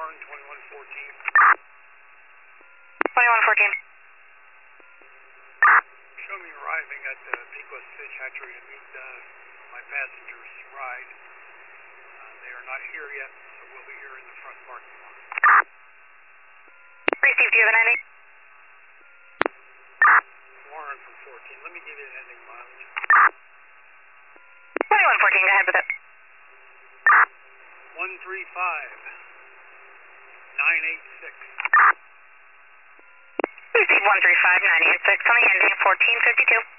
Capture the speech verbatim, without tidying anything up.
Warren, twenty-one fourteen. twenty-one fourteen. Show me arriving at the Pequot Fish Hatchery to meet uh, my passengers' ride. Uh, they are not here yet, so we'll be here in the front parking lot. Received, do you have an ending? Warren from fourteen. Let me give you an ending mileage. twenty-one fourteen, go ahead with it. one three five nine eight six. Received one three five nine eight six on the ending fourteen fifty-two.